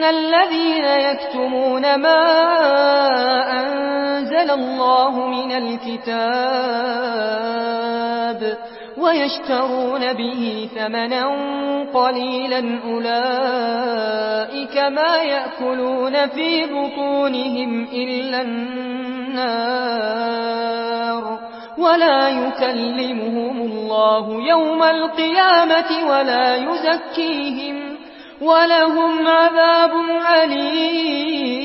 إن الذين يكتمون ما أنزل الله من الكتاب ويشترون به ثمنا قليلا أولئك ما يأكلون في بطونهم إلا النار ولا يكلمهم الله يوم القيامة ولا يزكيهم ولهم عذاب أليم